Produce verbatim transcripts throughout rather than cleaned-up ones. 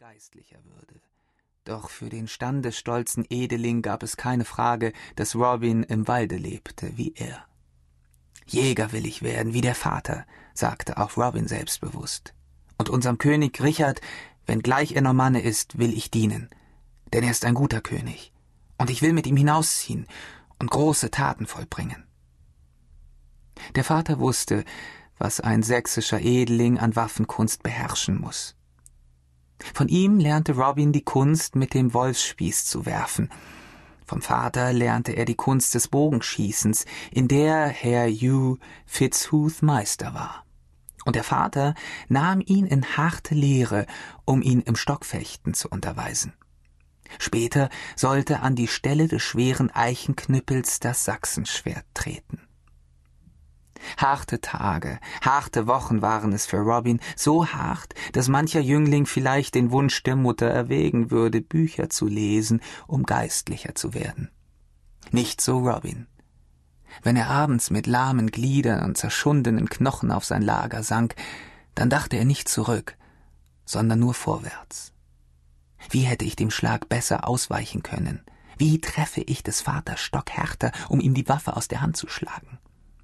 geistlicher würde. Doch für den standesstolzen Edeling gab es keine Frage, dass Robin im Walde lebte, wie er. »Jäger will ich werden, wie der Vater«, sagte auch Robin selbstbewusst. »Und unserem König Richard, wenngleich er Normanne ist, will ich dienen, denn er ist ein guter König, und ich will mit ihm hinausziehen und große Taten vollbringen.« Der Vater wusste, was ein sächsischer Edeling an Waffenkunst beherrschen muss. Von ihm lernte Robin die Kunst, mit dem Wolfsspieß zu werfen. Vom Vater lernte er die Kunst des Bogenschießens, in der Herr Hugh Fitzhooth Meister war. Und der Vater nahm ihn in harte Lehre, um ihn im Stockfechten zu unterweisen. Später sollte an die Stelle des schweren Eichenknüppels das Sachsenschwert treten. Harte Tage, harte Wochen waren es für Robin, so hart, dass mancher Jüngling vielleicht den Wunsch der Mutter erwägen würde, Bücher zu lesen, um geistlicher zu werden. Nicht so Robin. Wenn er abends mit lahmen Gliedern und zerschundenen Knochen auf sein Lager sank, dann dachte er nicht zurück, sondern nur vorwärts. Wie hätte ich dem Schlag besser ausweichen können? Wie treffe ich des Vaters Stock härter, um ihm die Waffe aus der Hand zu schlagen?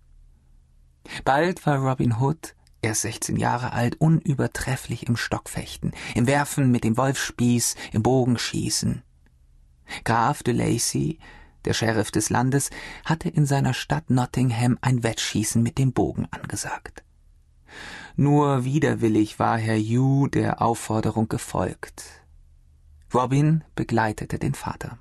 Bald war Robin Hood, erst sechzehn Jahre alt, unübertrefflich im Stockfechten, im Werfen mit dem Wolfsspieß, im Bogenschießen. Graf de Lacy, der Sheriff des Landes, hatte in seiner Stadt Nottingham ein Wettschießen mit dem Bogen angesagt. Nur widerwillig war Herr Hugh der Aufforderung gefolgt. Robin begleitete den Vater.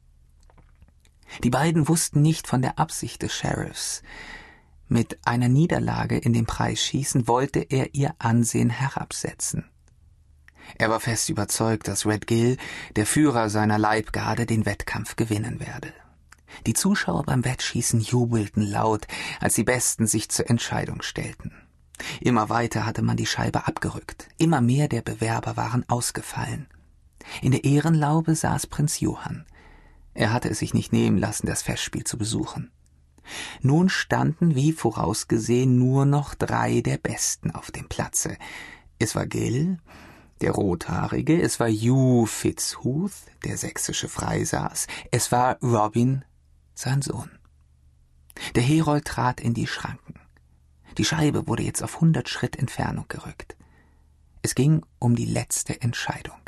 Die beiden wussten nicht von der Absicht des Sheriffs. Mit einer Niederlage in dem Preisschießen wollte er ihr Ansehen herabsetzen. Er war fest überzeugt, dass Red Gill, der Führer seiner Leibgarde, den Wettkampf gewinnen werde. Die Zuschauer beim Wettschießen jubelten laut, als die Besten sich zur Entscheidung stellten. Immer weiter hatte man die Scheibe abgerückt, immer mehr der Bewerber waren ausgefallen. In der Ehrenlaube saß Prinz Johann. Er hatte es sich nicht nehmen lassen, das Festspiel zu besuchen. Nun standen, wie vorausgesehen, nur noch drei der Besten auf dem Platze. Es war Gill, der Rothaarige, es war Hugh Fitzhooth, der sächsische Freisaß, es war Robin, sein Sohn. Der Herold trat in die Schranken. Die Scheibe wurde jetzt auf hundert Schritt Entfernung gerückt. Es ging um die letzte Entscheidung.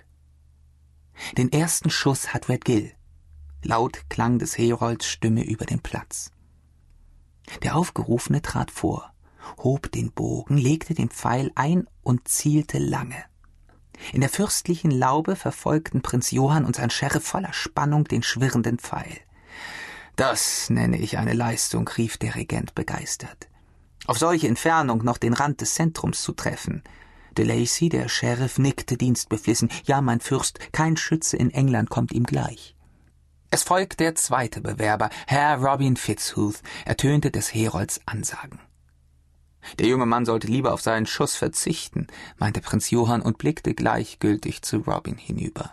Den ersten Schuss hat Red Gill. Laut klang des Herolds Stimme über den Platz. Der Aufgerufene trat vor, hob den Bogen, legte den Pfeil ein und zielte lange. In der fürstlichen Laube verfolgten Prinz Johann und sein Sheriff voller Spannung den schwirrenden Pfeil. »Das nenne ich eine Leistung«, rief der Regent begeistert. »Auf solche Entfernung noch den Rand des Zentrums zu treffen.« De Lacy, der Sheriff, nickte dienstbeflissen. »Ja, mein Fürst, kein Schütze in England kommt ihm gleich.« Es folgt der zweite Bewerber, Herr Robin Fitzhooth, ertönte des Herolds Ansagen. »Der junge Mann sollte lieber auf seinen Schuss verzichten«, meinte Prinz Johann und blickte gleichgültig zu Robin hinüber.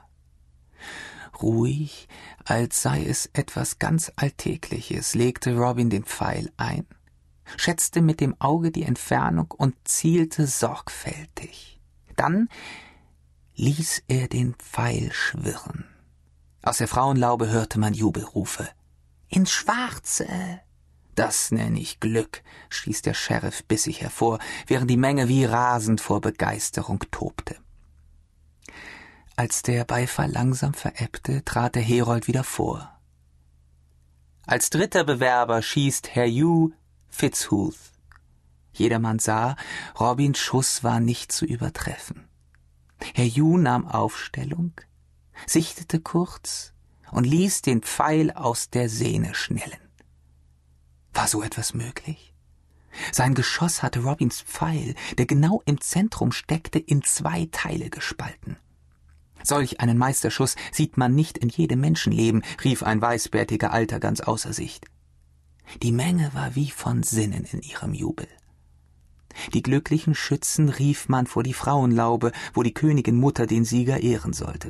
Ruhig, als sei es etwas ganz Alltägliches, legte Robin den Pfeil ein, schätzte mit dem Auge die Entfernung und zielte sorgfältig. Dann ließ er den Pfeil schwirren. Aus der Frauenlaube hörte man Jubelrufe. »Ins Schwarze!« »Das nenne ich Glück«, stieß der Sheriff bissig hervor, während die Menge wie rasend vor Begeisterung tobte. Als der Beifall langsam verebbte, trat der Herold wieder vor. Als dritter Bewerber schießt Herr Hugh Fitzhooth. Jedermann sah, Robins Schuss war nicht zu übertreffen. Herr Hugh nahm Aufstellung, sichtete kurz und ließ den Pfeil aus der Sehne schnellen. War so etwas möglich? Sein Geschoss hatte Robins Pfeil, der genau im Zentrum steckte, in zwei Teile gespalten. »Solch einen Meisterschuss sieht man nicht in jedem Menschenleben«, rief ein weißbärtiger Alter ganz außer Sicht. Die Menge war wie von Sinnen in ihrem Jubel. Die glücklichen Schützen rief man vor die Frauenlaube, wo die Königin Mutter den Sieger ehren sollte.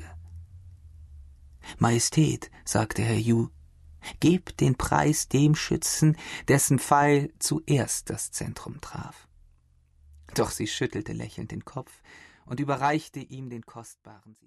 »Majestät«, sagte Herr Hugh, »gebt den Preis dem Schützen, dessen Pfeil zuerst das Zentrum traf.« Doch sie schüttelte lächelnd den Kopf und überreichte ihm den kostbaren Sieg.